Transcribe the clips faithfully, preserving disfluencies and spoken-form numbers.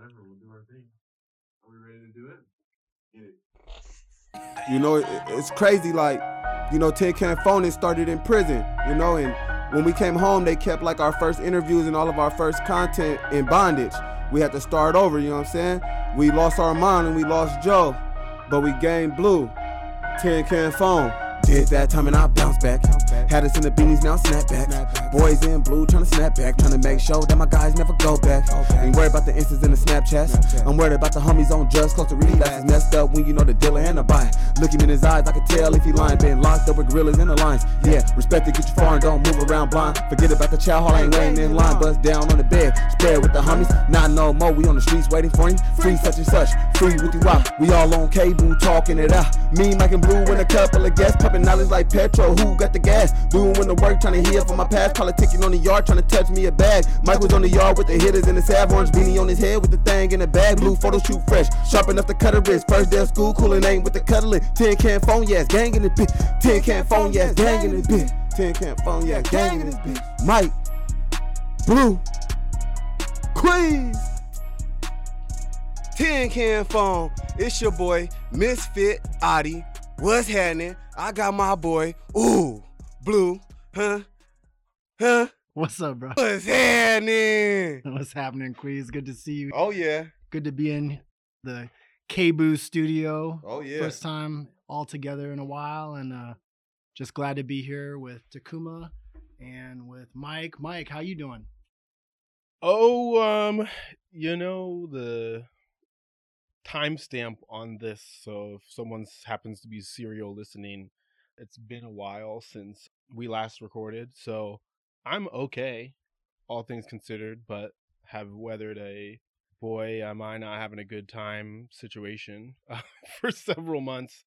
man. We'll do our thing. Are we ready to do it? Get it. You know, it, it's crazy. Like, you know, Tin Can Phone started in prison, you know, and when we came home, they kept like our first interviews and all of our first content in bondage. We had to start over, you know what I'm saying? We lost Armand and we lost Joe, but we gained Blue. Tin Can Phone. Did that time and I bounced back. Had us in the beanies, now snap back. Boys in blue, trying to snap back. Trying to make sure that my guys never go back. Ain't worried about the instas and the Snapchats. I'm worried about the homies on drugs, close to relapse. It's messed up when you know the dealer and the buyer. Look him in his eyes, I can tell if he lying. Been locked up with gorillas in the lines. Yeah, respect it, get you far and don't move around blind. Forget about the chow hall, I ain't waiting in line. Bust down on the bed, spread with the homies. Not no more, we on the streets waiting for him. Free such and such, free with you out. We all on cable talking it out. Me, Mike and Blue and a couple of guests. Pumping knowledge like petrol, who got the gas? Doing the work, trying to heal from my past. Politicking on the yard, trying to touch me a bag. Mike was on the yard with the hitters and the salve. Orange beanie on his head with the thing in the bag. Blue photo shoot fresh, sharp enough to cut a wrist. First day of school, coolin' ain't with the cuddling. Tin Can Phone, yes, gang in the bitch. Tin Can Phone, yes, gang in the bitch. Tin Can Phone, yeah, gang in this bitch. Mike, Blue, Queens. Tin Can Phone, it's your boy, Misfit Adi. What's happening? I got my boy, ooh, Blue, huh? Huh? What's up, bro? What's happening? What's happening, Queez? Good to see you. Oh, yeah. Good to be in the K-Boo studio. Oh, yeah. First time all together in a while, and uh, just glad to be here with Takuma and with Mike. Mike, how you doing? Oh, um, you know, the timestamp on this, so if someone happens to be serial listening, it's been a while since we last recorded, so I'm okay, all things considered, but have weathered a boy, am I not having a good time situation uh, for several months.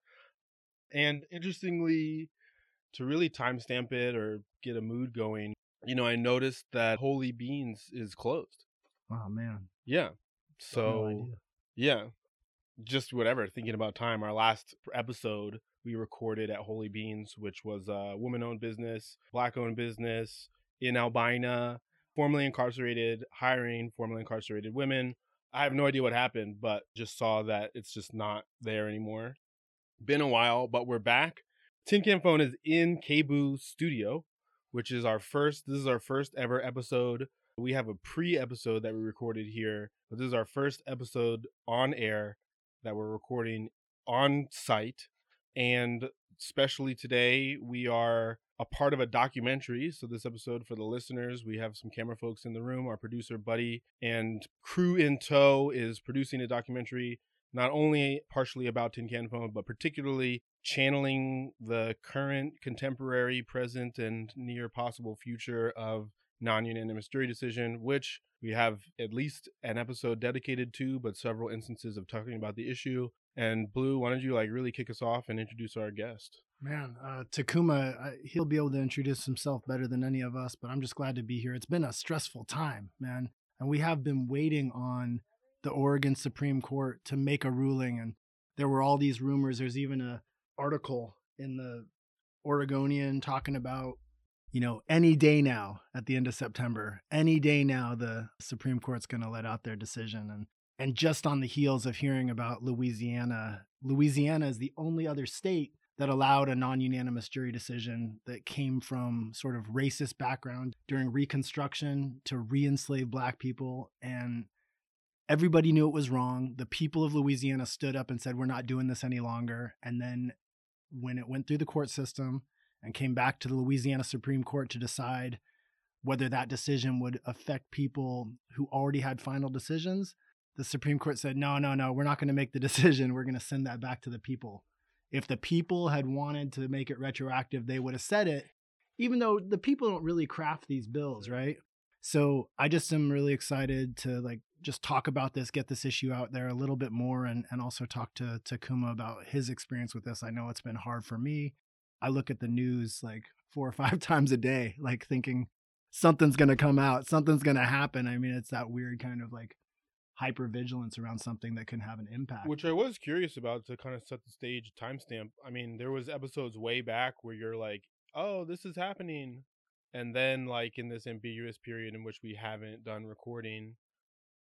And interestingly, to really timestamp it or get a mood going, you know, I noticed that Holy Beans is closed. Oh, man. Yeah. So, No idea. yeah. Just whatever, thinking about time. Our last episode we recorded at Holy Beans, which was a woman-owned business, black-owned business in Albina, formerly incarcerated, hiring formerly incarcerated women. I have no idea what happened, but just saw that it's just not there anymore. Been a while, but we're back. Tin Can Phone is in K-Boo Studio, which is our first, this is our first ever episode. We have a pre-episode that we recorded here, but this is our first episode on air that we're recording on site. And especially today, we are a part of a documentary. So this episode, for the listeners, we have some camera folks in the room. Our producer, Buddy, and crew in tow is producing a documentary, not only partially about Tin Can Phone, but particularly channeling the current, contemporary, present, and near possible future of non-unanimous jury decision, which we have at least an episode dedicated to, but several instances of talking about the issue. And Blue, why don't you like really kick us off and introduce our guest? Man, uh, Takuma, uh, he'll be able to introduce himself better than any of us, but I'm just glad to be here. It's been a stressful time, man. And we have been waiting on the Oregon Supreme Court to make a ruling. And there were all these rumors. There's even a article in the Oregonian talking about, you know, any day now at the end of September, any day now, the Supreme Court's going to let out their decision. And and just on the heels of hearing about Louisiana, Louisiana is the only other state that allowed a non-unanimous jury decision that came from sort of racist background during Reconstruction to re-enslave Black people. And everybody knew it was wrong. The people of Louisiana stood up and said, we're not doing this any longer. And then when it went through the court system and came back to the Louisiana Supreme Court to decide whether that decision would affect people who already had final decisions, the Supreme Court said, no, no, no, we're not going to make the decision. We're going to send that back to the people. If the people had wanted to make it retroactive, they would have said it, even though the people don't really craft these bills, right? So I just am really excited to like just talk about this, get this issue out there a little bit more, and, and also talk to Takuma about his experience with this. I know it's been hard for me. I look at the news like four or five times a day, like thinking something's going to come out, something's going to happen. I mean, it's that weird kind of like hypervigilance around something that can have an impact. Which I was curious about to kind of set the stage timestamp. I mean, there was episodes way back where you're like, oh, this is happening. And then like in this ambiguous period in which we haven't done recording,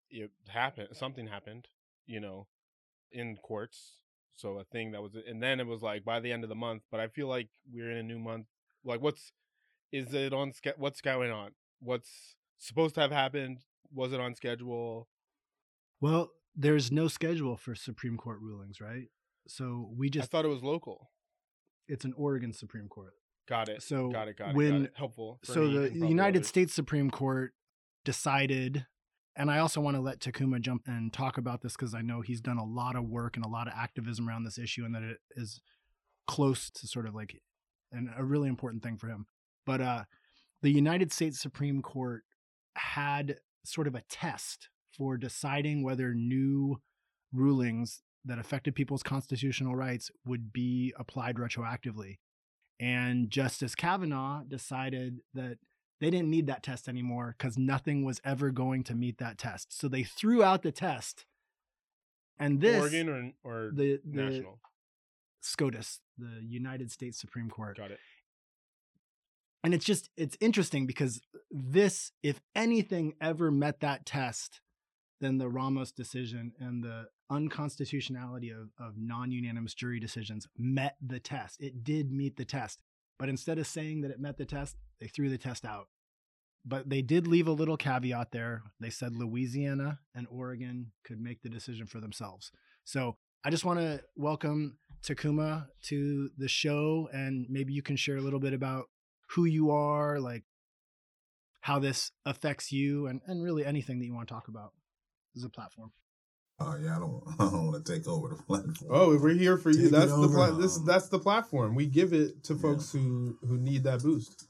it happened. Something happened, you know, in courts. So a thing that was, and then it was like by the end of the month. But I feel like we're in a new month. Like, what's is it on? What's going on? What's supposed to have happened? Was it on schedule? Well, there's no schedule for Supreme Court rulings, right? So we just I thought it was local. It's an Oregon Supreme Court. Got it. So got it. Got it. when got it. Helpful. For so me the and probably United others. States Supreme Court decided, and I also want to let Takuma jump and talk about this because I know he's done a lot of work and a lot of activism around this issue, and that it is close to sort of like and a really important thing for him. But uh, the United States Supreme Court had sort of a test for deciding whether new rulings that affected people's constitutional rights would be applied retroactively. And Justice Kavanaugh decided that they didn't need that test anymore because nothing was ever going to meet that test. So they threw out the test. And this Oregon or, or the, the national? SCOTUS, the United States Supreme Court. Got it. And it's just, it's interesting because this, if anything ever met that test, then the Ramos decision and the unconstitutionality of, of non-unanimous jury decisions met the test. It did meet the test. But instead of saying that it met the test, they threw the test out. But they did leave a little caveat there. They said Louisiana and Oregon could make the decision for themselves. So I just want to welcome Takuma to the show, and maybe you can share a little bit about who you are, like how this affects you, and, and really anything that you want to talk about. This is a platform. Oh yeah, I don't, I don't want to take over the platform. Oh, we're here for you. Take That's it the over. pla- this that's the platform. We give it to Yeah. folks who who need that boost.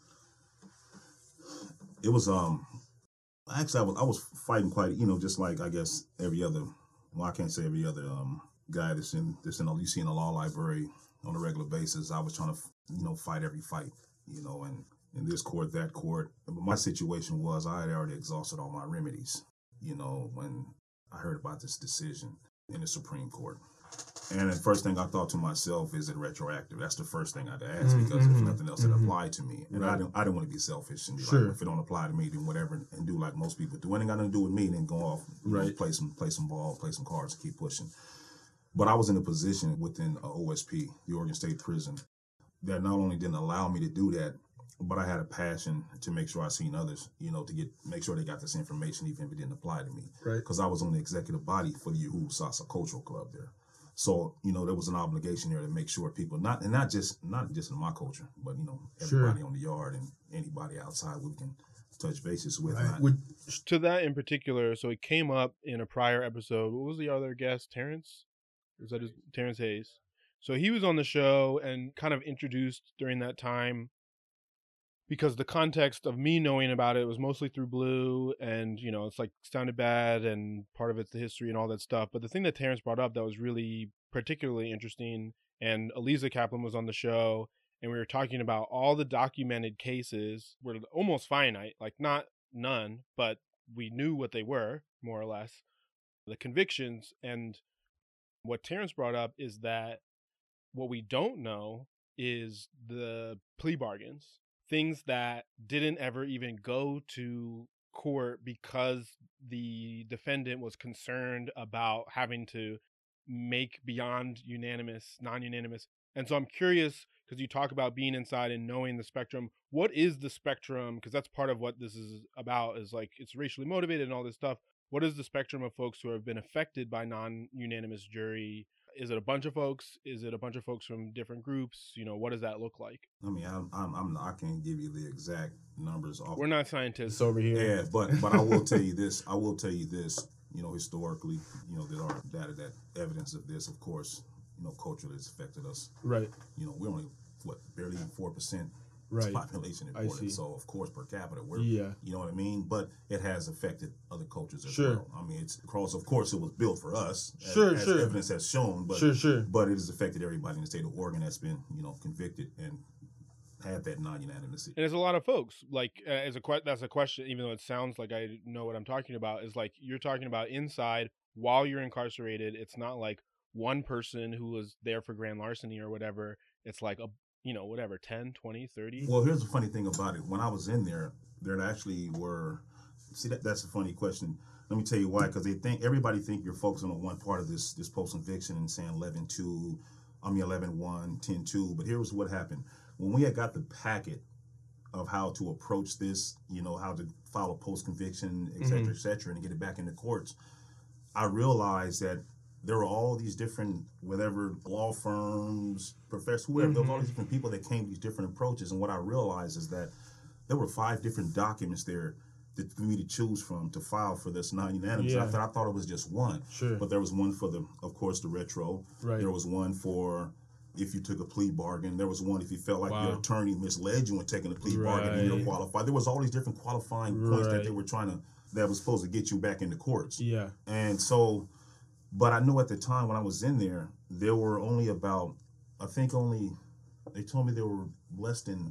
It was um, actually I was I was fighting quite, you know, just like I guess every other. Well, I can't say every other um guy that's in that's in you see in the law library on a regular basis. I was trying to you know fight every fight, you know, and in this court, that court. But my situation was I had already exhausted all my remedies, you know, when I heard about this decision in the Supreme Court. And the first thing I thought to myself, is it retroactive? That's the first thing I'd ask, Mm-hmm, because if mm-hmm, nothing else, it mm-hmm. applied to me. And Right. I didn't I didn't want to be selfish and be Sure. like, if it don't apply to me, then whatever, and do like most people do. Anything got nothing to do with me, then go off, you know, Right. play some play some ball, play some cards, and keep pushing. But I was in a position within uh, O S P, the Oregon State Prison, that not only didn't allow me to do that, but I had a passion to make sure I seen others, you know, to get make sure they got this information, even if it didn't apply to me. Right. Because I was on the executive body for the Uhu Salsa Cultural Club there. So, you know, there was an obligation there to make sure people, not and not just not just in my culture, but, you know, everybody Sure. on the yard and anybody outside we can touch bases with. Right. And I- Would- To that in particular, so it came up in a prior episode. What was the other guest? Terrence? Or was that his, Terrence Hayes? So he was on the show and kind of introduced during that time, because the context of me knowing about it was mostly through Blue, and, you know, it's like sounded bad, and part of it's the history and all that stuff. But the thing that Terrence brought up that was really particularly interesting, and Aliza Kaplan was on the show, and we were talking about all the documented cases were almost finite, like not none, but we knew what they were, more or less, the convictions. And what Terrence brought up is that what we don't know is the plea bargains, things that didn't ever even go to court because the defendant was concerned about having to make beyond unanimous, non-unanimous. And so I'm curious, because you talk about being inside and knowing the spectrum. What is the spectrum? Because that's part of what this is about, is like it's racially motivated and all this stuff. What is the spectrum of folks who have been affected by non-unanimous jury? Is it a bunch of folks? Is it a bunch of folks from different groups? You know, what does that look like? I mean, I'm, I'm, I'm I can't give you the exact numbers off. We're not scientists. It's over here. Yeah, but but I will tell you this. I will tell you this. You know, historically, you know, there are data that evidence of this. Of course, you know, culturally, it's affected us. Right. You know, we're only what barely even four percent Right. population I reported. see. So of course, per capita, we're Yeah. you know what I mean. But it has affected other cultures as Sure. well. I mean, it's across. Of course, it was built for us. As, Sure, as sure. evidence has shown. But Sure, sure. but it has affected everybody in the state of Oregon that's been you know convicted and had that non-unanimity. And it's a lot of folks. Like, uh, as a que- that's a question, even though it sounds like I know what I'm talking about, is like you're talking about inside while you're incarcerated. It's not like one person who was there for grand larceny or whatever. It's like, a you know, whatever, ten, twenty, thirty. Well, here's the funny thing about it. When I was in there, there actually were, see, that that's a funny question. Let me tell you why, because they think everybody think you're focusing on one part of this this post conviction and saying eleven two, I mean eleven one, ten two. But here was what happened when we had got the packet of how to approach this, you know, how to file a post conviction, et cetera, Mhm. et cetera, and get it back in the courts. I realized that there were all these different, whatever, law firms, professors, whoever, there was all these different people that came with these different approaches. And what I realized is that there were five different documents there that for me to choose from to file for this non-unanimous. Yeah. I thought I thought it was just one. Sure. But there was one for the, of course, the retro. Right. There was one for if you took a plea bargain. There was one if you felt like Wow. your attorney misled you when taking a plea bargain and you're Right. qualified. There was all these different qualifying points that Right. they were trying to, that was supposed to get you back in the courts. Yeah. And so, but I knew at the time when I was in there, there were only about, I think only, they told me there were less than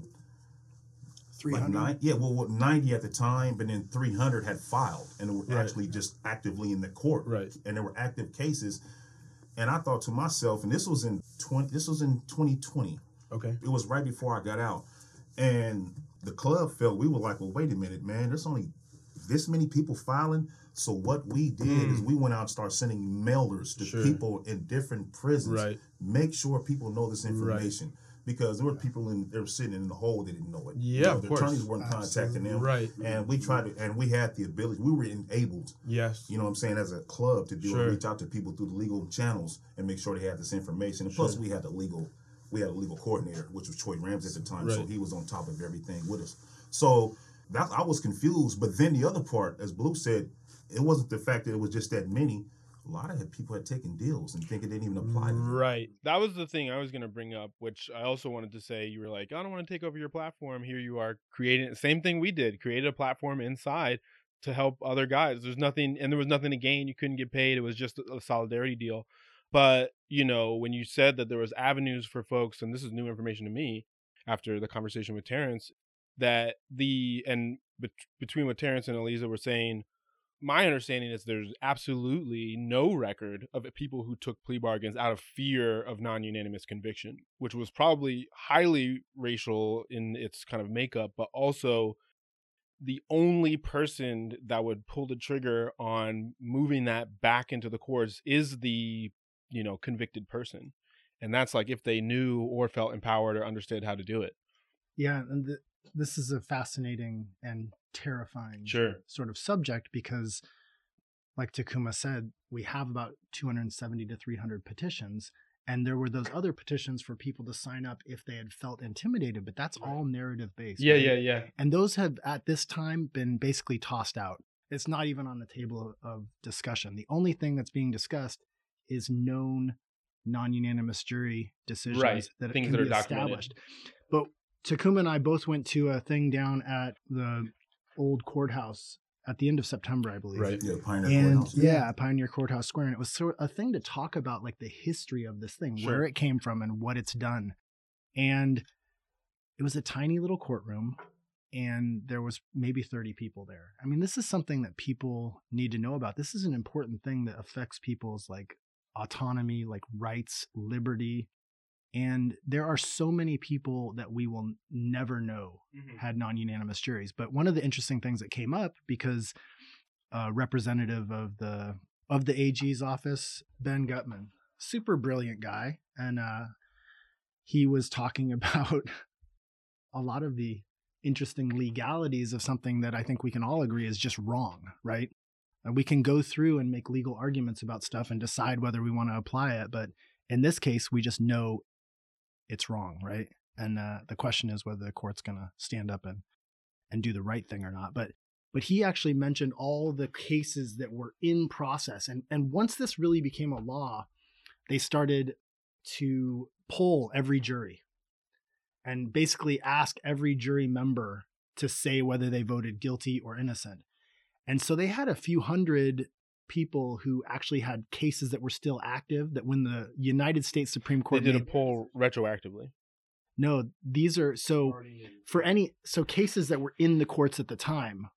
three like hundred. nine, yeah, well, what, ninety at the time, but then three hundred had filed and were Right. actually just actively in the court. Right. And there were active cases. And I thought to myself, and this was in twenty, this was in twenty twenty. Okay. It was right before I got out. And the club felt, we were like, well, wait a minute, man, there's only this many people filing. So what we did is we went out and started sending mailers to Sure. people in different prisons. Right. Make sure people know this information. Because there were people in they were sitting in the hole that didn't know it. Yeah, You know, of the course. attorneys weren't contacting them. Right. And we tried to, and we had the ability, we were enabled, Yes. you know what I'm saying, as a club to do Sure. and reach out to people through the legal channels and make sure they had this information. And plus Sure. we had the legal, we had a legal coordinator, which was Troy Ramsey at the time, so Right. he was on top of everything with us. So that I was confused, but then the other part, as Blue said, it wasn't the fact that it was just that many. A lot of people had taken deals and think it didn't even apply to them. Right. That was the thing I was going to bring up, which I also wanted to say. You were like, I don't want to take over your platform. Here you are creating, same thing we did, created a platform inside to help other guys. There's nothing, and there was nothing to gain. You couldn't get paid. It was just a solidarity deal. But, you know, when you said that there was avenues for folks, and this is new information to me after the conversation with Terrence, that the, and bet- between what Terrence and Eliza were saying, my understanding is there's absolutely no record of people who took plea bargains out of fear of non-unanimous conviction, which was probably highly racial in its kind of makeup, but also the only person that would pull the trigger on moving that back into the courts is the, you know, convicted person. And that's like if they knew or felt empowered or understood how to do it. Yeah, and th- this is a fascinating and terrifying Sure. sort of subject because, like Takuma said, we have about two hundred seventy to three hundred petitions, and there were those other petitions for people to sign up if they had felt intimidated, but that's all narrative based. Yeah, right? yeah, yeah. And those have at this time been basically tossed out. It's not even on the table of, of discussion. The only thing that's being discussed is known non-unanimous jury decisions Right. that Things can that are be documented. established. But Takuma and I both went to a thing down at the old courthouse at the end of September, I believe. Right. Yeah, Pioneer And Courthouse. yeah, Pioneer Courthouse Square. And it was sort of a thing to talk about like the history of this thing, Sure. where it came from and what it's done. And it was a tiny little courtroom and there was maybe thirty people there. I mean, this is something that people need to know about. This is an important thing that affects people's like autonomy, like rights, liberty. And there are so many people that we will never know had non-unanimous juries. But one of the interesting things that came up, because a representative of the of the A G's office, Ben Gutman, super brilliant guy, and uh, he was talking about a lot of the interesting legalities of something that I think we can all agree is just wrong, right? And we can go through and make legal arguments about stuff and decide whether we want to apply it, but in this case, we just know it's wrong, right? And uh, the question is whether the court's going to stand up and and do the right thing or not. But but he actually mentioned all the cases that were in process, and and once this really became a law, they started to poll every jury and basically ask every jury member to say whether they voted guilty or innocent. And so they had a few hundred people who actually had cases that were still active, that when the United States Supreme They Court did a made- poll retroactively. no, these are so for any so cases that were in the courts at the time.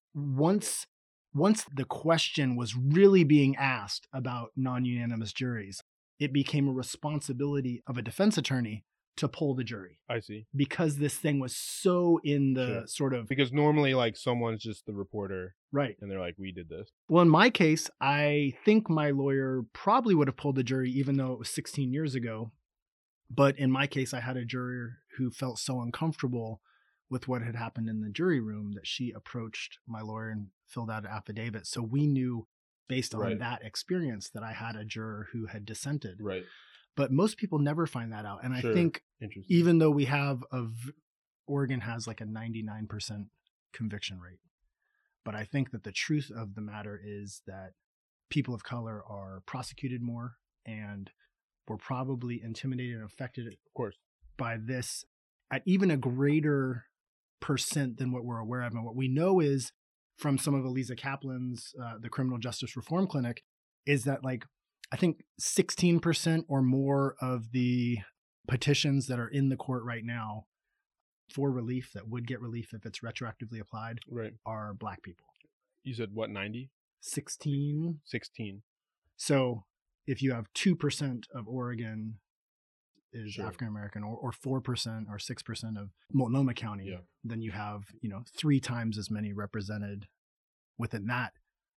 Once once the question was really being asked about non-unanimous juries, it became a responsibility of a defense attorney to pull the jury I see. because this thing was so in the Sure. sort of Because normally, like, someone's just the reporter right. and they're like, we did this. Well, in my case, I think my lawyer probably would have pulled the jury, even though it was sixteen years ago. But in my case, I had a juror who felt so uncomfortable with what had happened in the jury room that she approached my lawyer and filled out an affidavit. So we knew based on Right. that experience that I had a juror who had dissented. Right. But most people never find that out. And I Sure. think Interesting. even though we have a, v- Oregon has like a ninety-nine percent conviction rate. But I think that the truth of the matter is that people of color are prosecuted more and were probably intimidated and affected Of course. by this at even a greater percent than what we're aware of. And what we know is from some of Eliza Kaplan's, uh, the Criminal Justice Reform Clinic, is that like, I think sixteen percent or more of the petitions that are in the court right now for relief that would get relief if it's retroactively applied Right. are Black people. You said what, ninety? sixteen. sixteen. So if you have two percent of Oregon is Sure. African American, or, or four percent or six percent of Multnomah County, Yeah. then you have, you know, three times as many represented within that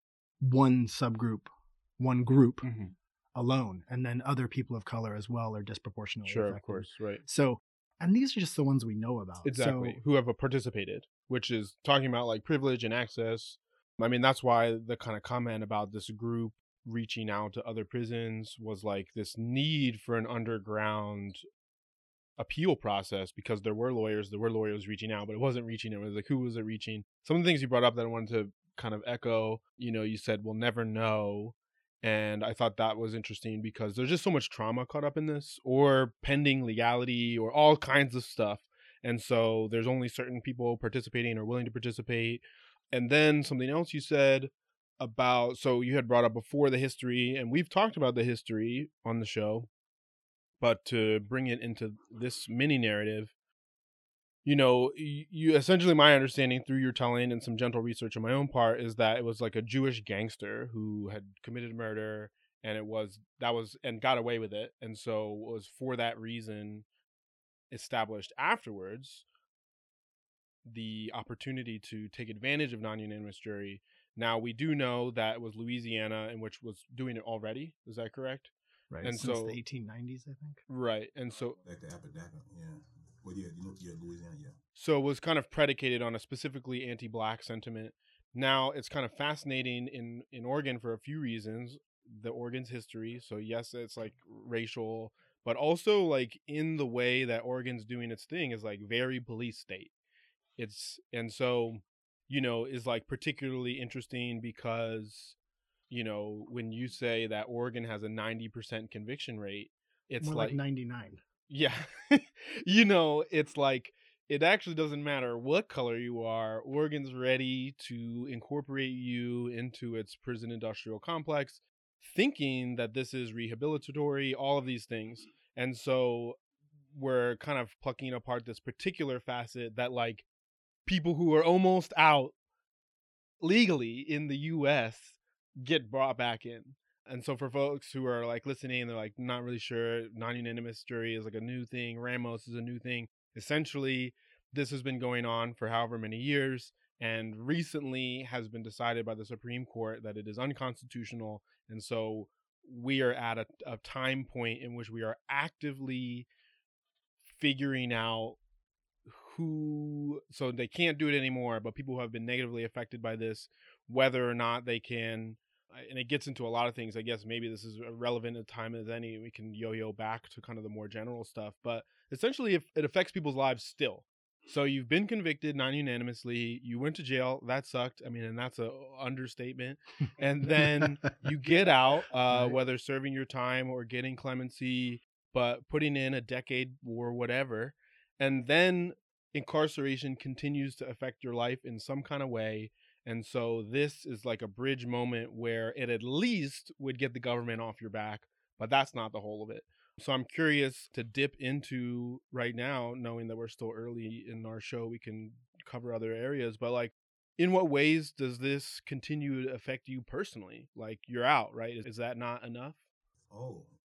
one subgroup, one group Mm-hmm. alone. And then other people of color as well are disproportionately Sure, of affected. course. Right. So, and these are just the ones we know about. Exactly. So, Who have participated, which is talking about like privilege and access. I mean, that's why the kind of comment about this group reaching out to other prisons was like this need for an underground appeal process, because there were lawyers, there were lawyers reaching out, but it wasn't reaching. It was like, who was it reaching? Some of the things you brought up that I wanted to kind of echo, you know, you said, we'll never know. And I thought that was interesting because there's just so much trauma caught up in this, or pending legality, or all kinds of stuff. And so there's only certain people participating or willing to participate. And then something else you said about, so you had brought up before the history, and we've talked about the history on the show, but to bring it into this mini narrative, you know, you, you essentially, my understanding through your telling and some gentle research on my own part is that it was like a Jewish gangster who had committed murder, and it was, that was, and got away with it. And so it was for that reason established afterwards the opportunity to take advantage of non-unanimous jury. Now, we do know that it was Louisiana, in which was doing it already. Is that correct? right. And Since so- the eighteen nineties, I think. Right. And so Back to Apodaca, yeah. Well, yeah, you look, yeah, Louisiana, yeah. So it was kind of predicated on a specifically anti-Black sentiment. Now, it's kind of fascinating in, in Oregon for a few reasons. The Oregon's history. So yes, it's like racial, but also like in the way that Oregon's doing its thing is like very police state. It's, and so, you know, is like particularly interesting because, you know, when you say that Oregon has a ninety percent conviction rate, it's More like, like ninety-nine. yeah, you know, it's like, it actually doesn't matter what color you are. Oregon's ready to incorporate you into its prison industrial complex, thinking that this is rehabilitatory, all of these things. And so we're kind of plucking apart this particular facet that like people who are almost out legally in the U S get brought back in. And so for folks who are like listening, they're like not really sure, non-unanimous jury is like a new thing, Ramos is a new thing. Essentially, this has been going on for however many years, and recently has been decided by the Supreme Court that it is unconstitutional. And so we are at a, a time point in which we are actively figuring out who, so they can't do it anymore, but people who have been negatively affected by this, whether or not they can, and it gets into a lot of things. I guess maybe this is relevant at time as any. We can yo-yo back to kind of the more general stuff, but essentially if it affects people's lives still. So you've been convicted non-unanimously, you went to jail, that sucked. I mean, and that's a understatement. And then you get out, uh, Right. whether serving your time or getting clemency, but putting in a decade or whatever. And then incarceration continues to affect your life in some kind of way. And so this is like a bridge moment where it at least would get the government off your back, but that's not the whole of it. So I'm curious to dip into right now, knowing that we're still early in our show, we can cover other areas, but like, in what ways does this continue to affect you personally? Like, you're out, right? Is that not enough? Oh,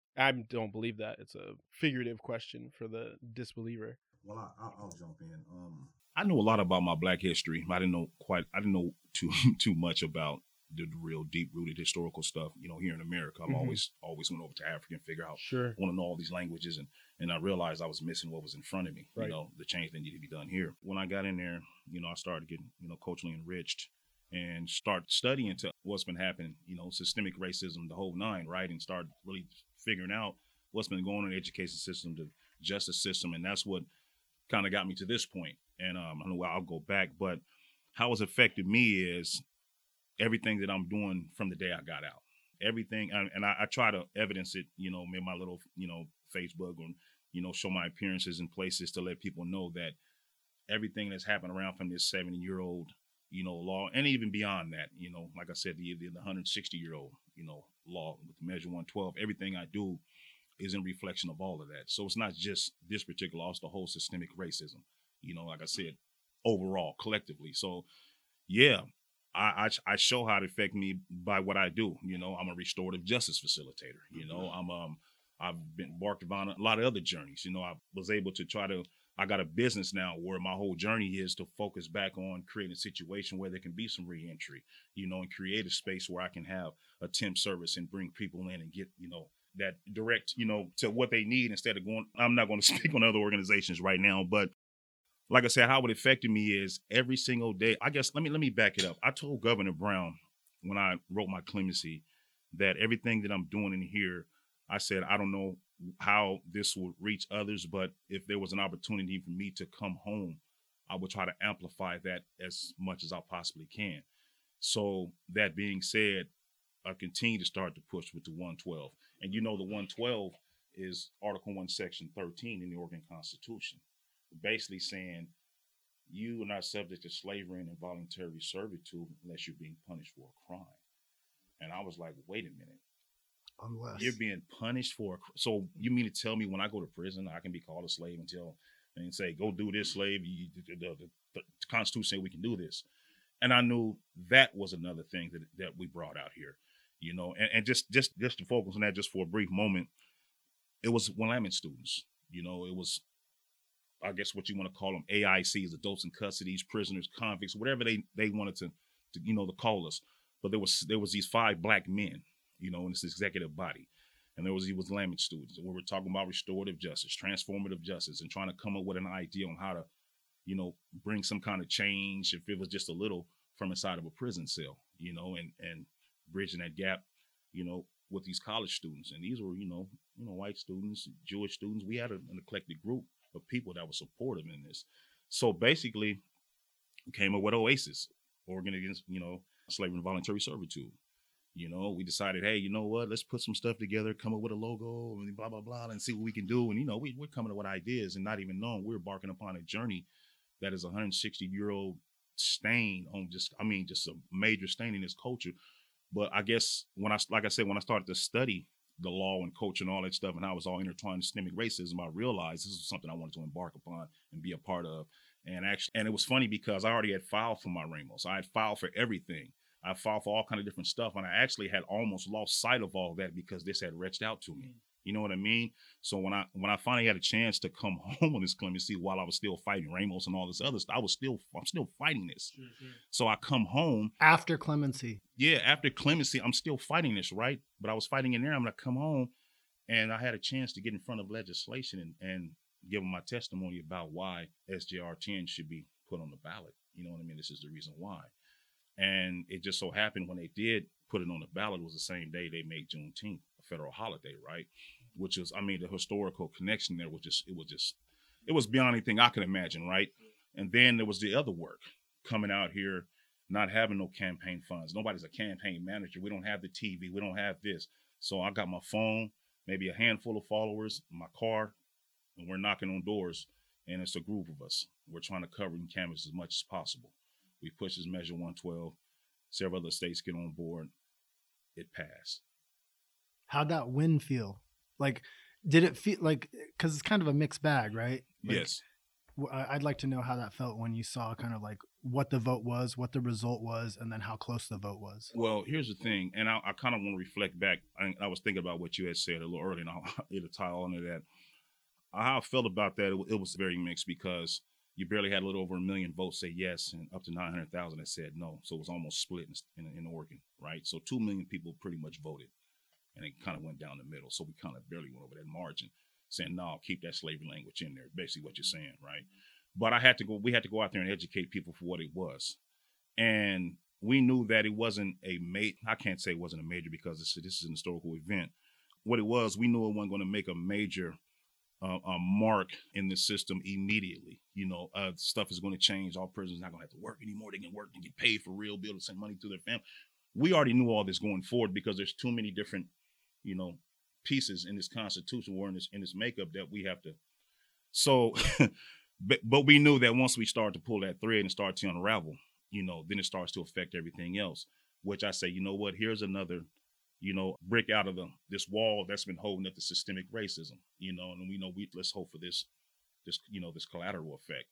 I don't believe that. It's a figurative question for the disbeliever. Well, I, I'll, I'll jump in. Um, I knew a lot about my Black history. I didn't know quite. I didn't know too too much about the real deep rooted historical stuff. You know, here in America, I'm Mhm. always always went over to Africa and figure out. Sure. Want to know all these languages, and and I realized I was missing what was in front of me. Right. You know, the change that needed to be done here. When I got in there, you know, I started getting you know culturally enriched and start studying into what's been happening. You know, systemic racism, the whole nine, right, and start really figuring out what's been going on in the education system, the justice system, and that's what kind of got me to this point. And um, I know I'll go back, but how it's affected me is everything that I'm doing from the day I got out. Everything, and, and I, I try to evidence it, you know, in my little, you know, Facebook, or, you know, show my appearances in places to let people know that everything that's happened around from this seventy-year-old, you know, law, and even beyond that, you know, like I said, the, the one hundred sixty-year-old, you know, law with Measure one twelve, everything I do is in reflection of all of that. So it's not just this particular law, it's the whole systemic racism, you know, like I said, overall, collectively. So, yeah, I, I I show how it affect me by what I do. You know, I'm a restorative justice facilitator. You know, I'm um I've been embarked upon a lot of other journeys. You know, I was able to try to. I got a business now where my whole journey is to focus back on creating a situation where there can be some reentry. You know, and create a space where I can have a temp service and bring people in and get you know that direct you know to what they need instead of going. I'm not going to speak on other organizations right now, but like I said, how it affected me is every single day. I guess let me let me back it up. I told Governor Brown when I wrote my clemency that everything that I'm doing in here, I said, I don't know how this will reach others, but if there was an opportunity for me to come home, I would try to amplify that as much as I possibly can. So that being said, I continue to start to push with the one twelve. And you know, the one twelve is Article one, Section thirteen in the Oregon Constitution, basically saying you are not subject to slavery and involuntary servitude unless you're being punished for a crime. And I was like, wait a minute. Unless You're being punished for a cr- so you mean to tell me when I go to prison, I can be called a slave until and say, go do this, slave. You, the, the, the, the Constitution said we can do this. And I knew that was another thing that, that we brought out here, you know, and, and just, just, just to focus on that just for a brief moment, it was Willamette students, you know, it was, I guess what you want to call them, A I Cs, adults in custody, prisoners, convicts, whatever they, they wanted to, to, you know, to call us. But there was, there was these five Black men, you know, in this executive body. And there was, he was Willamette students. And we were talking about restorative justice, transformative justice, and trying to come up with an idea on how to, you know, bring some kind of change, if it was just a little, from inside of a prison cell, you know, and, and bridging that gap, you know, with these college students. And these were, you know, you know, white students, Jewish students. We had a, an eclectic group of people that were supportive in this. So basically, we came up with OASIS, Oregon Against, you know, Slavery and Voluntary Servitude. You know, we decided, hey, you know what, let's put some stuff together, come up with a logo, and blah, blah, blah, and see what we can do. And, you know, we, we're coming up with ideas and not even knowing we're embarking upon a journey that is a one hundred sixty-year-old stain on just, I mean, just a major stain in this culture. But I guess when I, like I said, when I started to study the law and culture and all that stuff and how it was all intertwined with systemic racism, I realized this was something I wanted to embark upon and be a part of. And actually, and it was funny because I already had filed for my Ramos. I had filed for everything. I filed for all kind of different stuff. And I actually had almost lost sight of all that because this had reached out to me. You know what I mean? So when I when I finally had a chance to come home on this clemency while I was still fighting Ramos and all this other stuff, I was still I'm still fighting this. Mm-hmm. So I come home after clemency. Yeah, after clemency, I'm still fighting this, right? But I was fighting in there. I'm gonna come home, and I had a chance to get in front of legislation and, and give them my testimony about why S J R ten should be put on the ballot. You know what I mean? This is the reason why. And it just so happened when they did put it on the ballot, it was the same day they made Juneteenth a federal holiday, right? Which was, I mean, the historical connection there was just, it was just, it was beyond anything I could imagine, right? And then there was the other work coming out here, not having no campaign funds. Nobody's a campaign manager. We don't have the T V. We don't have this. So I got my phone, maybe a handful of followers, my car, and we're knocking on doors. And it's a group of us. We're trying to cover and canvas as much as possible. We pushed this Measure one twelve. Several other states get on board. It passed. How'd that win feel? Like, did it feel like, because it's kind of a mixed bag, right? Like, yes. w- I- I'd like to know how that felt when you saw kind of like what the vote was, what the result was, and then how close the vote was. Well, here's the thing, and I, I kind of want to reflect back. I, I was thinking about what you had said a little earlier, and I'll it'll tie on to that. How I felt about that, it, it was very mixed because you barely had a little over a million votes say yes, and up to nine hundred thousand that said no. So it was almost split in, in, in Oregon, right? So two million people pretty much voted, and it kind of went down the middle. So we kind of barely went over that margin, saying, no, keep that slavery language in there, basically what you're saying, right? But I had to go, we had to go out there and educate people for what it was. And we knew that it wasn't a major, I can't say it wasn't a major because this, this is an historical event. What it was, we knew it wasn't going to make a major uh, a mark in the system immediately. You know, uh, stuff is going to change. All prisoners not going to have to work anymore. They can work and get paid for real, be able to send money to their family. We already knew all this going forward because there's too many different, you know, pieces in this Constitution or in this, in this makeup that we have to. So, but, but we knew that once we started to pull that thread and start to unravel, you know, then it starts to affect everything else, which I say, you know what, here's another, you know, brick out of the, this wall that's been holding up the systemic racism, you know, and we know we let's hope for this, this, you know, this collateral effect.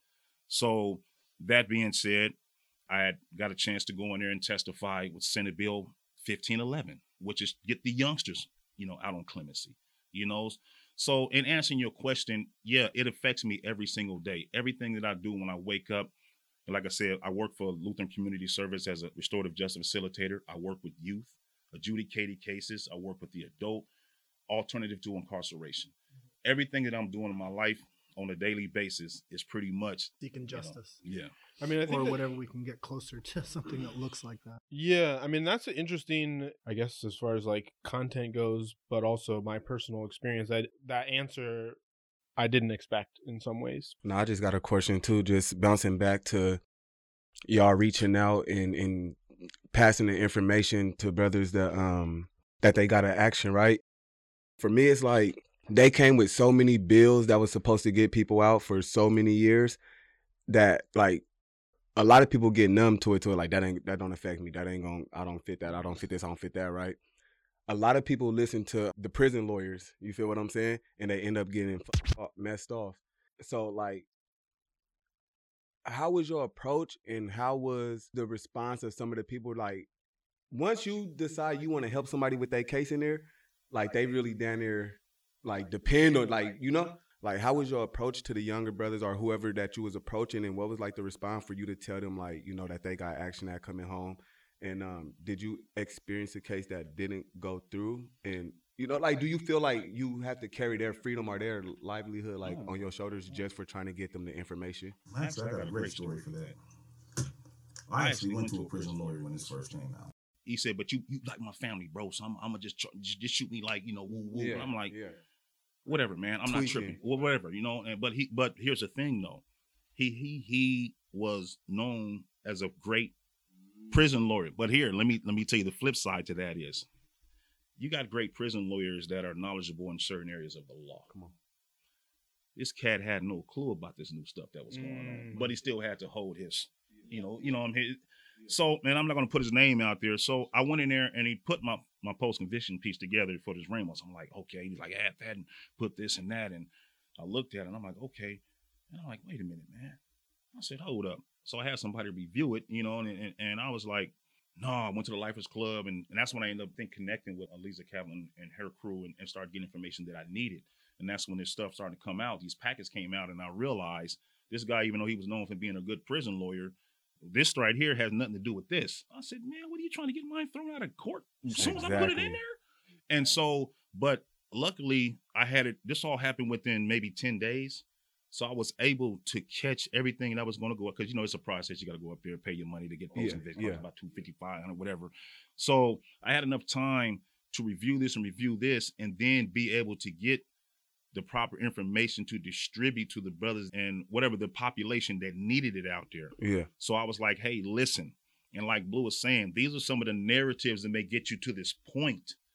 So that being said, I had got a chance to go in there and testify with Senate Bill fifteen eleven, which is get the youngsters, you know, out on clemency, you know. So in answering your question, yeah, it affects me every single day. Everything that I do when I wake up, like I said, I work for Lutheran Community Service as a restorative justice facilitator. I work with youth, adjudicated cases. I work with the adult, alternative to incarceration. Everything that I'm doing in my life on a daily basis is pretty much Seeking justice. You know, yeah. I mean, I think or that, whatever we can get closer to something that looks like that. yeah, I mean, that's an interesting, I guess, as far as like content goes, but also my personal experience. That that answer I didn't expect in some ways. No, I just got a question too, just bouncing back to y'all reaching out and, and passing the information to brothers that um that they got an action, right? For me, it's like they came with so many bills that was supposed to get people out for so many years that like a lot of people get numb to it, to it like that ain't that don't affect me. That ain't gonna I don't fit that. I don't fit this. I don't fit that, right? A lot of people listen to the prison lawyers, you feel what I'm saying? And they end up getting f- messed off. So like, how was your approach and how was the response of some of the people? Like, once you decide you want to help somebody with their case in there, like they really down there, like depend on, like, you know, like how was your approach to the younger brothers or whoever that you was approaching, and what was like the response for you to tell them, like, you know, that they got action at coming home? And um, did you experience a case that didn't go through? And, you know, like, do you feel like you have to carry their freedom or their livelihood, like, on your shoulders just for trying to get them the information? Actually, I got a great story for that. I actually went to a prison lawyer when this first came out. He said, but you, you like my family, bro, so I'm, I'm going to just, just just shoot me like, you know, woo, woo. Yeah, And I'm like, yeah. whatever, man. I'm not Tweaking. tripping. Well, whatever, you know. And but he, but here's the thing, though. He he he was known as a great prison lawyer. But here, let me let me tell you the flip side to that is, you got great prison lawyers that are knowledgeable in certain areas of the law. Come on. This cat had no clue about this new stuff that was going on, but he still had to hold his, you know, you know, I'm here. So, man, I'm not going to put his name out there. So I went in there and he put my, my post-conviction piece together for this Ramos. I'm like, okay. He's like, add that and put this and that. And I looked at it and I'm like, okay. And I'm like, wait a minute, man. I said, hold up. So I had somebody review it, you know, and and, and I was like, no, I went to the Lifers Club. And, and that's when I ended up think, connecting with Aliza Kaplan and her crew and, and started getting information that I needed. And that's when this stuff started to come out. These packets came out and I realized this guy, even though he was known for being a good prison lawyer, this right here has nothing to do with this. I said, man, what are you trying to get mine thrown out of court as soon as I put it in Exactly. there? And so, but luckily I had it, this all happened within maybe ten days. So I was able to catch everything that was going to go up, because, you know, it's a process. You got to go up there, pay your money to get post Yeah, conviction. yeah. About two fifty, five hundred, whatever. So I had enough time to review this and review this and then be able to get the proper information to distribute to the brothers and whatever the population that needed it out there. Yeah. So I was like, hey, listen. And like Blue was saying, these are some of the narratives that may get you to this point.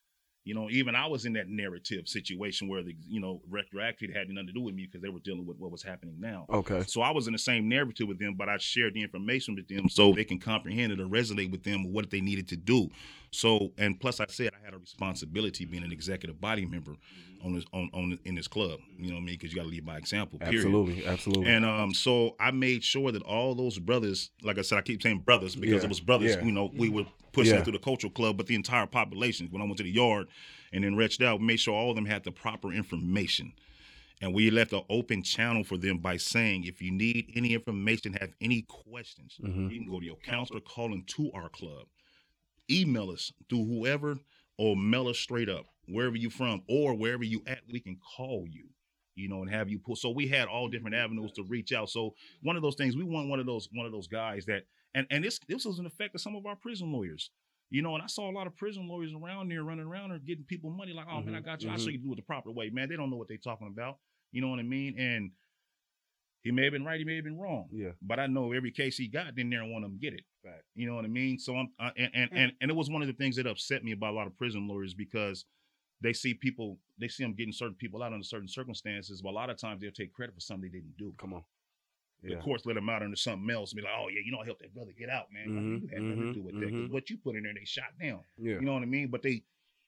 You know, even I was in that narrative situation where the, you know, retroactive had nothing to do with me because they were dealing with what was happening now. Okay. So I was in the same narrative with them, but I shared the information with them so they can comprehend it or resonate with them what they needed to do. So, and plus I said I had a responsibility being an executive body member on this, on, on in this club, you know what I mean? Because you got to lead by example, period. Absolutely, absolutely. And um, so I made sure that all those brothers, like I said, I keep saying brothers because Yeah, it was brothers, yeah. you know, we were pushing Yeah. it through the cultural club, but the entire population, when I went to the yard and then reached out, made sure all of them had the proper information. And we left an open channel for them by saying, if you need any information, have any questions, Mhm. you can go to your counselor, call into our club, email us through whoever, or mail us straight up, wherever you from, or wherever you at, we can call you, you know, and have you pull. So we had all different avenues to reach out. So one of those things, we want one of those, one of those guys that, and, and this, this was an effect of some of our prison lawyers. You know, and I saw a lot of prison lawyers around there running around or getting people money like, oh, man, I got you. I'll show you to do it the proper way. Man, they don't know what they're talking about. You know what I mean? And he may have been right, he may have been wrong. Yeah. But I know every case he got in there and want him to get it. Right. You know what I mean? So I'm, uh, and, and, and, and it was one of the things that upset me about a lot of prison lawyers because they see people, they see them getting certain people out under certain circumstances, but a lot of times they'll take credit for something they didn't do. Come on. The Yeah. courts let them out under something else and be like, oh, yeah, you know, I helped that brother get out, man. Like, Mhm, you had nothing to do with that. 'Cause mhm, what you put in there, they shot down. Yeah. You know what I mean? But they,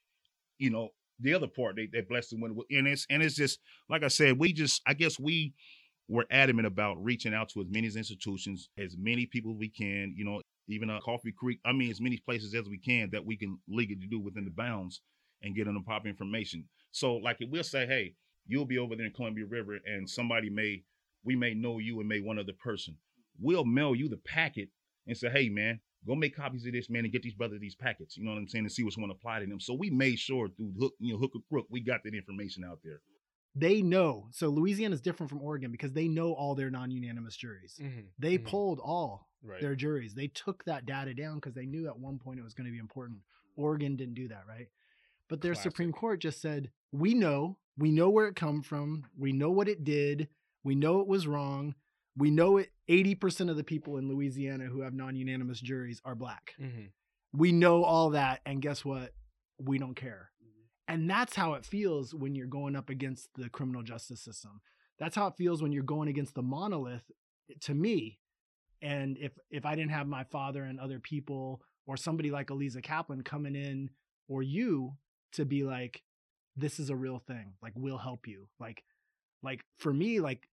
you know, the other part, they, they blessed them with, and it's, and it's just, like I said, we just, I guess we were adamant about reaching out to as many institutions, as many people as we can, you know, even uh, Coffee Creek, I mean, as many places as we can that we can legally do within the bounds and get them the proper information. So like we'll say, hey, you'll be over there in Columbia River and somebody may, we may know you and may one other person. We'll mail you the packet and say, hey, man, go make copies of this, man, and get these brothers these packets. You know what I'm saying? And see which one apply to them. So we made sure through hook, you know, hook or crook, we got that information out there. They know. So Louisiana is different from Oregon because they know all their non-unanimous juries. Mm-hmm. They Mhm. polled all Right. their juries. They took that data down because they knew at one point it was going to be important. Oregon didn't do that, right? But their Classic. Supreme Court just said, we know, we know where it come from. We know what it did. We know it was wrong. We know it. eighty percent of the people in Louisiana who have non-unanimous juries are black. Mhm. We know all that. And guess what? We don't care. And that's how it feels when you're going up against the criminal justice system. That's how it feels when you're going against the monolith, to me. And if if I didn't have my father and other people or somebody like Aliza Kaplan coming in, or you, to be like, this is a real thing. Like, we'll help you. Like, like for me, like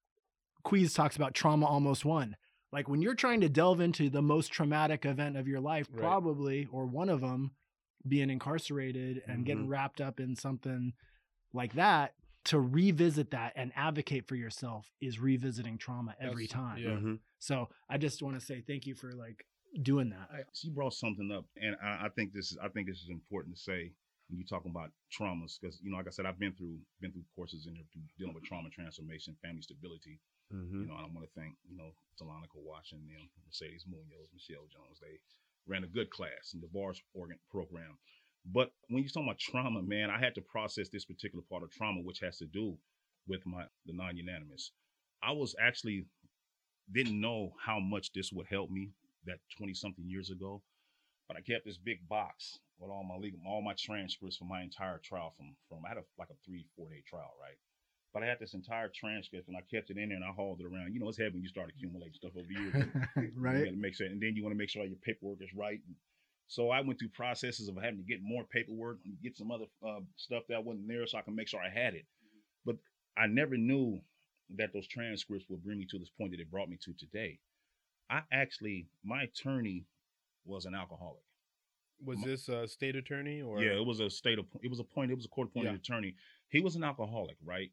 Queez talks about trauma almost won. Like when you're trying to delve into the most traumatic event of your life, Right. probably, or one of them, being incarcerated and Mhm. getting wrapped up in something like that, to revisit that and advocate for yourself is revisiting trauma every That's- time. yeah. Mhm. So I just want to say thank you for like doing that. I, she brought something up, and I, I think this is I think this is important to say when you're talking about traumas, because you know, like I said, I've been through been through courses in there dealing with trauma transformation, family stability. Mhm. You know, and I want to thank you know Talonica Washington, them, Mercedes Munoz, Michelle Jones. They ran a good class in the bars organ program. But when you're talking about trauma, man, I had to process this particular part of trauma, which has to do with my the non-unanimous. I was actually didn't know how much this would help me that twenty something years ago, but I kept this big box with all my legal, all my transcripts from my entire trial from, from, I had a, like a three, four day trial, right? But I had this entire transcript and I kept it in there and I hauled it around. You know, it's heavy when you start accumulating stuff over years. You Right? gotta make sure, and then you want to make sure all your paperwork is right. So I went through processes of having to get more paperwork and get some other uh, stuff that wasn't there so I can make sure I had it. But I never knew that those transcripts would bring me to this point that it brought me to today. I actually, my attorney was an alcoholic. Was this a state attorney or? Yeah, it was a state of, it was a point, it was a court appointed Yeah. attorney. He was an alcoholic, right?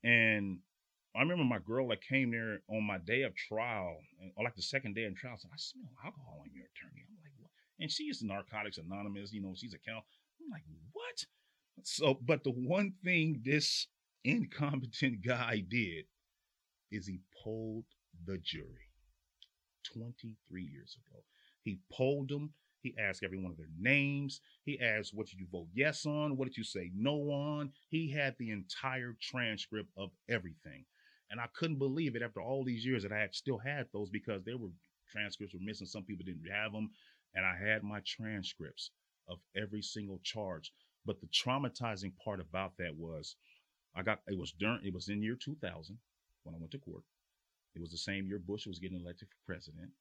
And I remember my girl that came there on my day of trial, or like the second day of trial, said, I smell alcohol on your attorney. I'm like, what? And she is Narcotics Anonymous, you know, she's a count. I'm like, what? So, but the one thing this incompetent guy did is he polled the jury twenty-three years ago. He polled them. He asked every one of their names. He asked, what did you vote yes on? What did you say no on? He had the entire transcript of everything. And I couldn't believe it after all these years that I had still had those because there were transcripts were missing. Some people didn't have them. And I had my transcripts of every single charge. But the traumatizing part about that was I got it was during it was in year two thousand when I went to court. It was the same year Bush was getting elected for president.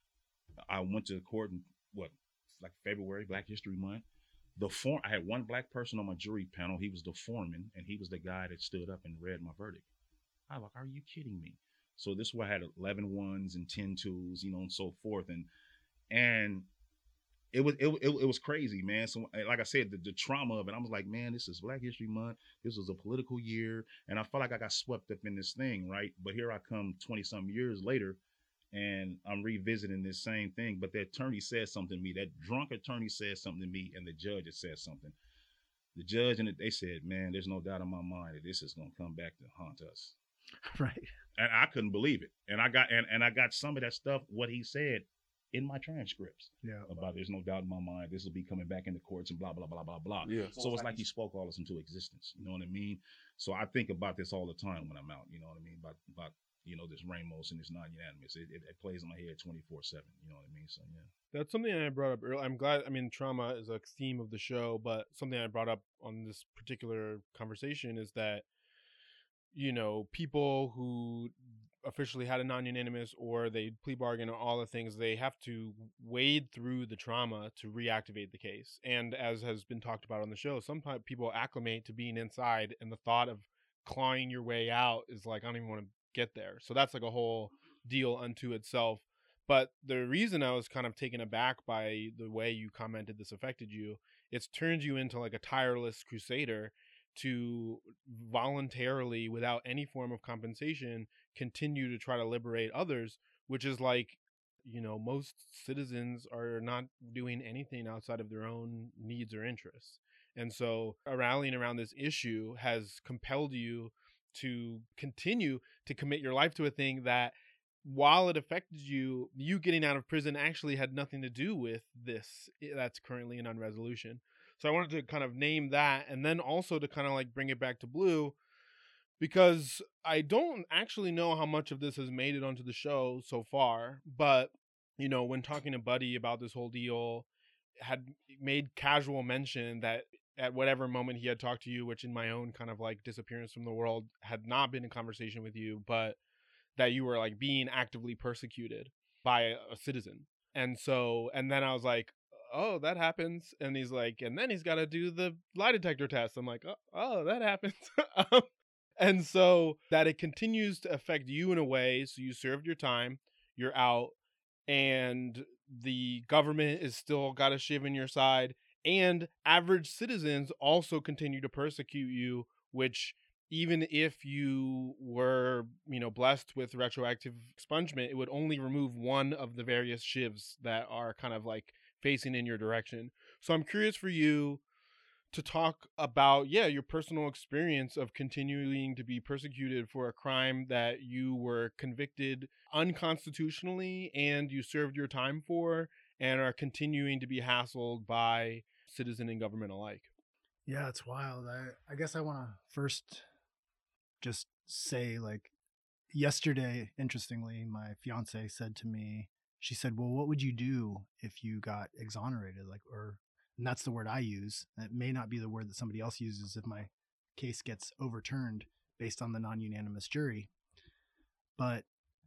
I went to court in what like February, Black History Month. The form I had one black person on my jury panel. He was the foreman, and he was the guy that stood up and read my verdict. I was like, are you kidding me? So this is why I had eleven ones and ten twos, you know, and so forth. And and it was it, it, it was crazy, man. So like I said, the, the trauma of it, I was like, man, this is Black History Month. This was a political year. And I felt like I got swept up in this thing, right? But here I come twenty something years later, and I'm revisiting this same thing. But the attorney said something to me. That drunk attorney said something to me, and the judge had said something. The judge and they said, man, there's no doubt in my mind that this is going to come back to haunt us. Right. And I couldn't believe it. And I got and, and I got some of that stuff, what he said, in my transcripts. Yeah. About there's no doubt in my mind this will be coming back in the courts and blah, blah, blah, blah, blah. Yeah. So it's like he spoke all this into existence. You know what I mean? So I think about this all the time when I'm out. You know what I mean? About, about you know, this Ramos and this non-unanimous. It, it, it plays in my head twenty-four seven. You know what I mean? So, yeah. That's something I brought up earlier. I'm glad, I mean, trauma is a theme of the show, but something I brought up on this particular conversation is that, you know, people who officially had a non-unanimous or they plea bargain or all the things, they have to wade through the trauma to reactivate the case. And as has been talked about on the show, sometimes people acclimate to being inside, and the thought of clawing your way out is like, I don't even want to get there. So that's like a whole deal unto itself. But the reason I was kind of taken aback by the way you commented this affected you, it's turned you into like a tireless crusader to voluntarily, without any form of compensation, continue to try to liberate others, which is like, you know, most citizens are not doing anything outside of their own needs or interests. And so rallying around this issue has compelled you to continue to commit your life to a thing that, while it affected you, you getting out of prison actually had nothing to do with this that's currently in unresolution. So I wanted to kind of name that, and then also to kind of like bring it back to Blue, because I don't actually know how much of this has made it onto the show so far. But, you know, when talking to Buddy about this whole deal, had made casual mention that at whatever moment he had talked to you, which in my own kind of like disappearance from the world had not been in conversation with you, but that you were like being actively persecuted by a, a citizen. And so, and then I was like, oh, that happens. And he's like, and then he's got to do the lie detector test. I'm like, oh, oh that happens. um, and so that it continues to affect you in a way. So you served your time, you're out, and the government is still got a shiv in your side, and average citizens also continue to persecute you, which even if you were, you know, blessed with retroactive expungement, it would only remove one of the various shivs that are kind of like facing in your direction. So I'm curious for you to talk about, yeah, your personal experience of continuing to be persecuted for a crime that you were convicted unconstitutionally and you served your time for, and are continuing to be hassled by citizen and government alike. Yeah, it's wild. I, I guess I want to first just say, like, yesterday, interestingly, my fiance said to me, she said, well, what would you do if you got exonerated? Like, or, and that's the word I use. It may not be the word that somebody else uses if my case gets overturned based on the non-unanimous jury. But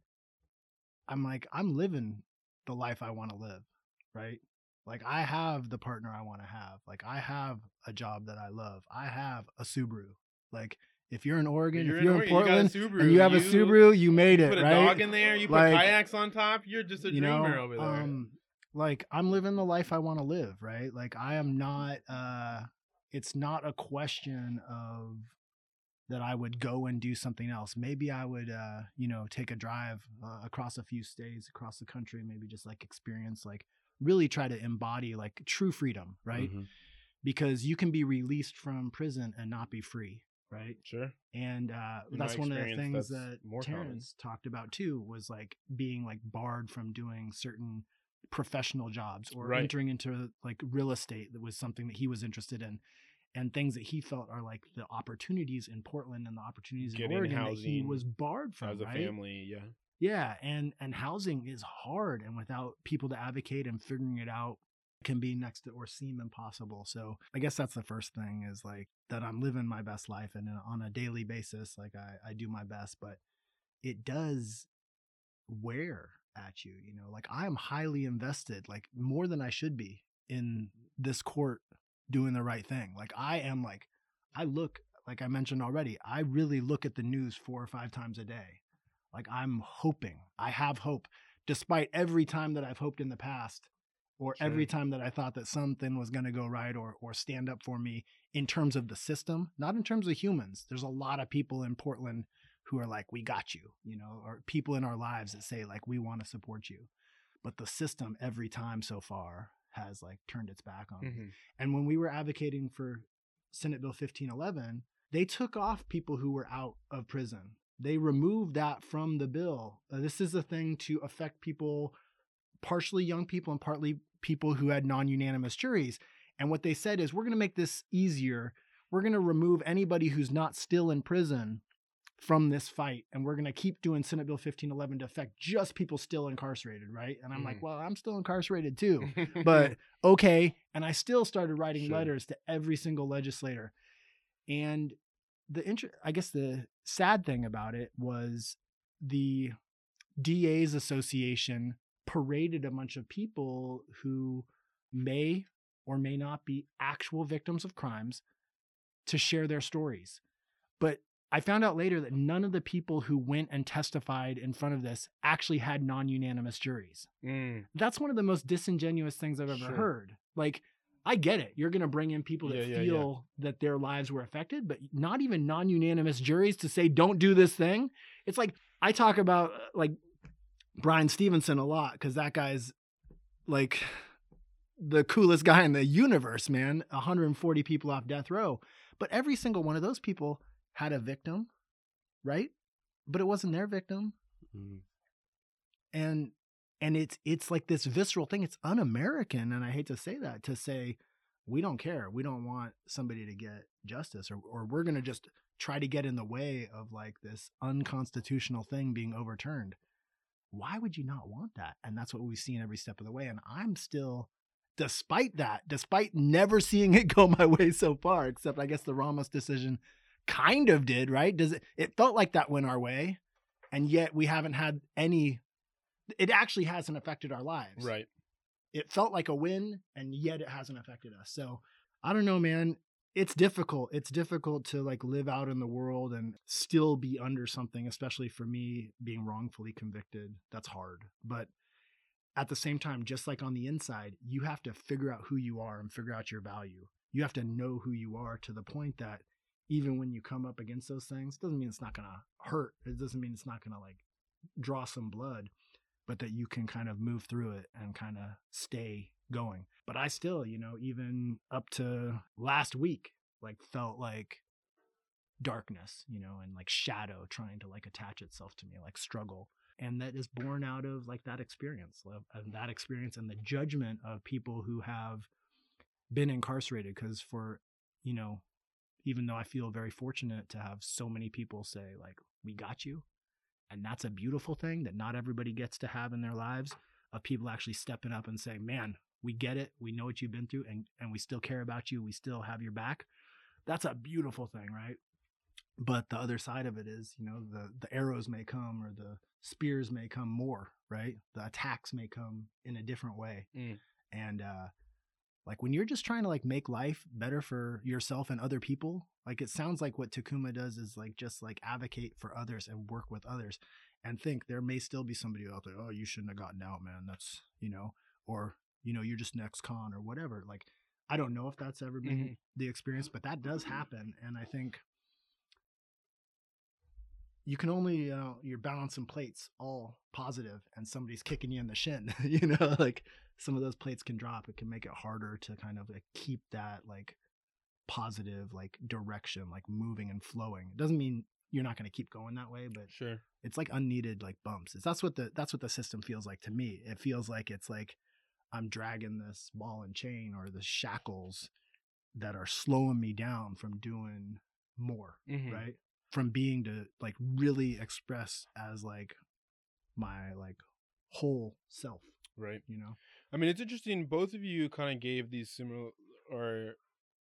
I'm like, I'm living the life I want to live, right? Like, I have the partner I want to have. Like, I have a job that I love. I have a Subaru. Like, if you're in Oregon, You're if in you're in Oregon, you got a Portland, Subaru, and you have a you- Subaru, you made You it, put a right? dog in there, you put Like, kayaks on top, you're just a you know, dreamer over there. Um, like, I'm living the life I want to live, right? Like, I am not, uh, it's not a question of that I would go and do something else. Maybe I would, uh, you know, take a drive uh, across a few states, across the country, maybe just like experience, like really try to embody like true freedom, right? Mhm. Because you can be released from prison and not be free, right? Sure. And uh, In my that's one of the experience, things that's that more common. Terrence talked about too, was like being like barred from doing certain professional jobs or Right. entering into like real estate. That was something that he was interested in, and things that he felt are like the opportunities in Portland and the opportunities Getting in Oregon that he housing was barred from, As a right? family, yeah. Yeah, and and housing is hard, and without people to advocate and figuring it out can be next to or seem impossible. So I guess that's the first thing, is like that I'm living my best life, and on a daily basis, like I, I do my best, but it does wear at you, you know, like I am highly invested, like more than I should be, in this court doing the right thing. Like I am like, I look, like I mentioned already, I really look at the news four or five times a day. Like I'm hoping, I have hope, despite every time that I've hoped in the past, or Sure. every time that I thought that something was going to go right, or or stand up for me in terms of the system, not in terms of humans. There's a lot of people in Portland who are like, we got you, you know, or people in our lives that say like, we want to support you. But the system every time so far has like turned its back on Mhm. me. And when we were advocating for Senate Bill fifteen eleven, they took off people who were out of prison. They removed that from the bill. Uh, this is a thing to affect people, partially young people and partly people who had non-unanimous juries. And what they said is, we're going to make this easier. We're going to remove anybody who's not still in prison from this fight. And we're going to keep doing Senate Bill fifteen eleven to affect just people still incarcerated, right? And I'm Mm. like, well, I'm still incarcerated too. But okay. And I still started writing Sure. letters to every single legislator. And the inter- I guess the sad thing about it was the D A's association paraded a bunch of people who may or may not be actual victims of crimes to share their stories. But I found out later that none of the people who went and testified in front of this actually had non-unanimous juries. Mm. That's one of the most disingenuous things I've ever Sure. heard. Like, I get it. You're going to bring in people that Yeah, yeah, feel that their lives were affected, but not even non-unanimous juries to say, don't do this thing. It's like, I talk about uh, like Brian Stevenson a lot, because that guy's like the coolest guy in the universe, man. one hundred forty people off death row. But every single one of those people had a victim, right? But it wasn't their victim. Mm. And and it's it's like this visceral thing. It's un-American, and I hate to say that, to say we don't care. We don't want somebody to get justice, or or we're going to just try to get in the way of like this unconstitutional thing being overturned. Why would you not want that? And that's what we've seen every step of the way. And I'm still, despite that, despite never seeing it go my way so far, except I guess the Ramos decision kind of did, right? Does it, it felt like that went our way, and yet we haven't had any, it actually hasn't affected our lives. Right. It felt like a win, and yet it hasn't affected us. So I don't know, man. It's difficult. It's difficult to like live out in the world and still be under something, especially for me being wrongfully convicted. That's hard. But at the same time, just like on the inside, you have to figure out who you are and figure out your value. You have to know who you are to the point that even when you come up against those things, doesn't mean it's not going to hurt. It doesn't mean it's not going to like draw some blood, but that you can kind of move through it and kind of stay going. But I still, you know, even up to last week, like felt like darkness, you know, and like shadow trying to like attach itself to me, like struggle. And that is born out of like that experience, of, of that experience and the judgment of people who have been incarcerated. Because for, you know, even though I feel very fortunate to have so many people say like, we got you. And that's a beautiful thing that not everybody gets to have in their lives, of people actually stepping up and saying, man, we get it. We know what you've been through, and, and we still care about you. We still have your back. That's a beautiful thing, right? But the other side of it is, you know, the, the arrows may come, or the spears may come more, right? The attacks may come in a different way. Mm. And uh, like when you're just trying to like make life better for yourself and other people, like it sounds like what Takuma does is like just like advocate for others and work with others, and think there may still be somebody out there, oh, you shouldn't have gotten out, man. That's, you know, or, you know, you're just next con or whatever. Like, I don't know if that's ever been Mhm. the experience, but that does happen. And I think you can only, uh, you're balancing plates all positive, and somebody's kicking you in the shin, you know, like some of those plates can drop. It can make it harder to kind of like keep that like positive, like direction, like moving and flowing. It doesn't mean you're not going to keep going that way, but Sure. it's like unneeded like bumps. It's, that's what the, that's what the system feels like to me. It feels like it's like I'm dragging this ball and chain, or the shackles that are slowing me down from doing more, Mhm. right? From being to like really express as like my like whole self, Right. you know? I mean, it's interesting. Both of you kind of gave these similar, or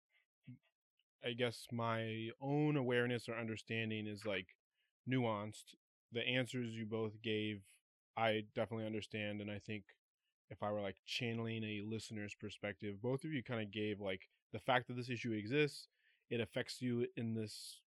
I guess my own awareness or understanding is like nuanced. The answers you both gave, I definitely understand. And I think if I were like channeling a listener's perspective, both of you kind of gave like the fact that this issue exists, it affects you in this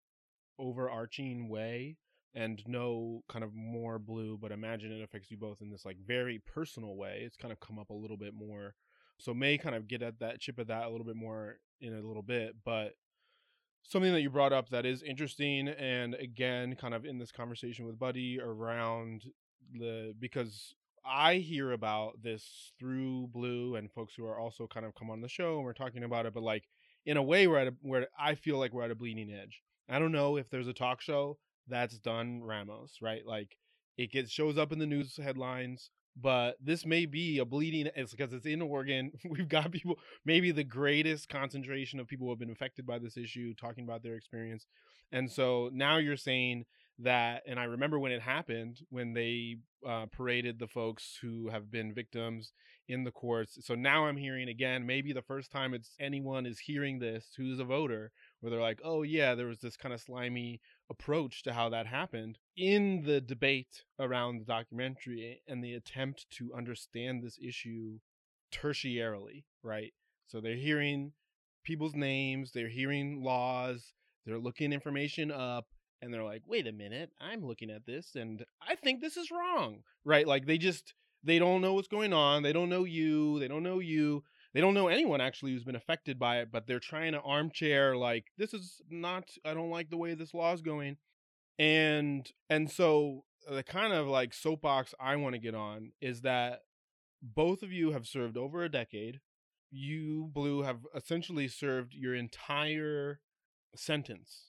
overarching way, and no kind of more blue, but imagine it affects you both in this like very personal way. It's kind of come up a little bit more. So may kind of get at that, chip at that a little bit more in a little bit, but something that you brought up that is interesting, and again, kind of in this conversation with Buddy around the, because I hear about this through Blue and folks who are also kind of come on the show and we're talking about it, but like in a way we're at a, where I feel like we're at a bleeding edge. I don't know if there's a talk show that's done Ramos, right? Like it gets shows up in the news headlines, but this may be a bleeding, it's because it's in Oregon. We've got people, maybe the greatest concentration of people who have been affected by this issue, talking about their experience. And so now you're saying that, and I remember when it happened, when they uh, paraded the folks who have been victims in the courts. So now I'm hearing again, maybe the first time it's anyone is hearing this who's a voter, where they're like, oh yeah, there was this kind of slimy approach to how that happened in the debate around the documentary and the attempt to understand this issue tertiarily, right? So they're hearing people's names, they're hearing laws, they're looking information up, and they're like, wait a minute, I'm looking at this and I think this is wrong, right? Like they just, they don't know what's going on. They don't know you. They don't know you. They don't know anyone actually who's been affected by it, but they're trying to armchair like, this is not, I don't like the way this law is going. And, and so the kind of like soapbox I want to get on is that both of you have served over a decade. You, Blue, have essentially served your entire sentence.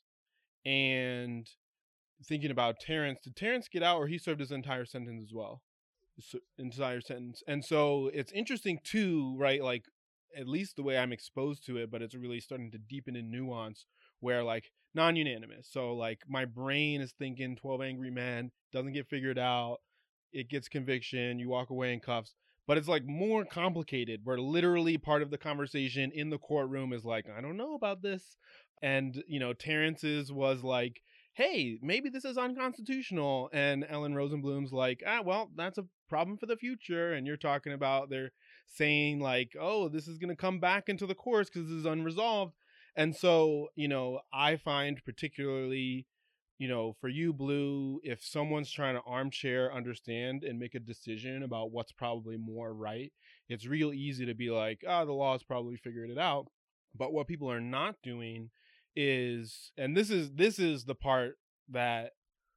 And thinking about Terrence, did Terrence get out or he served his entire sentence as well? So, entire sentence. And so it's interesting too, right? Like at least the way I'm exposed to it, but it's really starting to deepen in nuance where like non-unanimous. So like my brain is thinking twelve Angry Men, doesn't get figured out. It gets conviction. You walk away in cuffs. But it's like more complicated where literally part of the conversation in the courtroom is like, I don't know about this. And, you know, Terrence's was like, hey, maybe this is unconstitutional. And Ellen Rosenblum's like, ah, well, that's a problem for the future. And you're talking about, they're saying like, oh, this is going to come back into the courts because this is unresolved. And so, you know, I find particularly, you know, for you, Blue, if someone's trying to armchair understand and make a decision about what's probably more right, it's real easy to be like, ah, oh, the law's probably figured it out. But what people are not doing is, and this is this is the part that,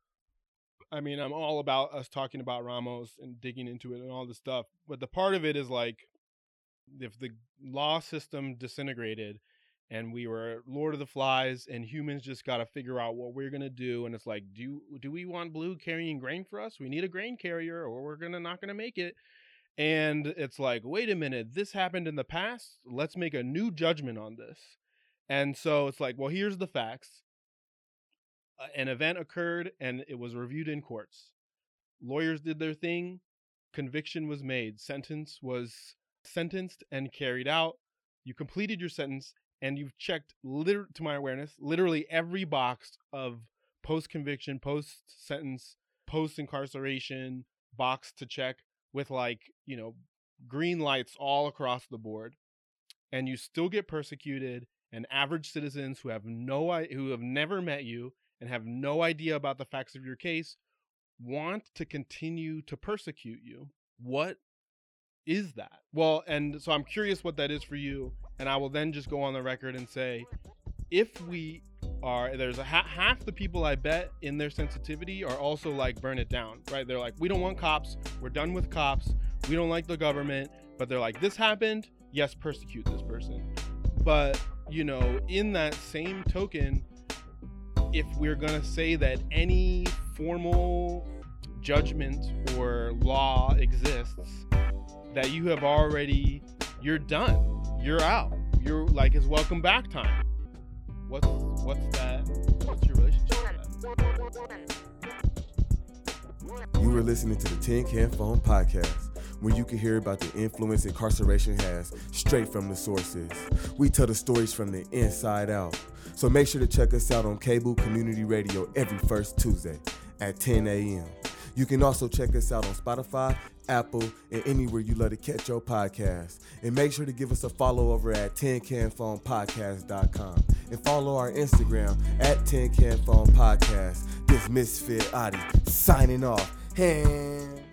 I mean, I'm all about us talking about Ramos and digging into it and all this stuff, but the part of it is like, if the law system disintegrated and we were Lord of the Flies and humans just got to figure out what we're going to do, and it's like, do do we want Blue carrying grain for us? We need a grain carrier or we're gonna not going to make it. And it's like, wait a minute, this happened in the past. Let's make a new judgment on this. And so it's like, well, here's the facts. Uh, an event occurred and it was reviewed in courts. Lawyers did their thing. Conviction was made. Sentence was sentenced and carried out. You completed your sentence and you've checked, liter- to my awareness, literally every box of post-conviction, post-sentence, post-incarceration box to check with like, you know, green lights all across the board. And you still get persecuted. And average citizens who have no, who have never met you and have no idea about the facts of your case want to continue to persecute you. What is that? Well, and so I'm curious what that is for you. And I will then just go on the record and say, if we are, there's a ha- half the people I bet in their sensitivity are also like, burn it down, right? They're like, we don't want cops. We're done with cops. We don't like the government. But they're like, this happened. Yes, persecute this person. But, you know, in that same token, if we're going to say that any formal judgment or law exists, that you have already, you're done. You're out. You're like, it's welcome back time. What's, what's that? What's your relationship with that? You were listening to the Tin Can Phone Podcast where you can hear about the influence incarceration has straight from the sources. We tell the stories from the inside out. So make sure to check us out on Cable Community Radio every first Tuesday at ten a.m. You can also check us out on Spotify, Apple, and anywhere you love to catch your podcast. And make sure to give us a follow over at ten can phone podcast dot com. And follow our Instagram at ten can phone podcast. This Misfit Adi signing off. Hand.